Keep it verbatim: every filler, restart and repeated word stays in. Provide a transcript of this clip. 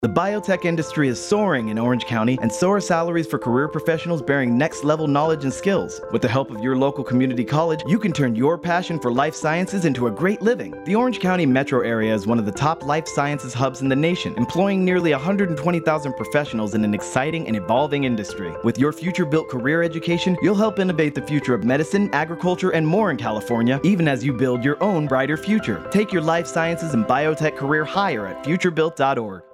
The biotech industry is soaring in Orange County, and so are salaries for career professionals bearing next-level knowledge and skills. With the help of your local community college, you can turn your passion for life sciences into a great living. The Orange County metro area is one of the top life sciences hubs in the nation, employing nearly one hundred twenty thousand professionals in an exciting and evolving industry. With your future-built career education, you'll help innovate the future of medicine, agriculture, and more in California, even as you build your own brighter future. Take your life sciences and biotech career higher at future built dot org.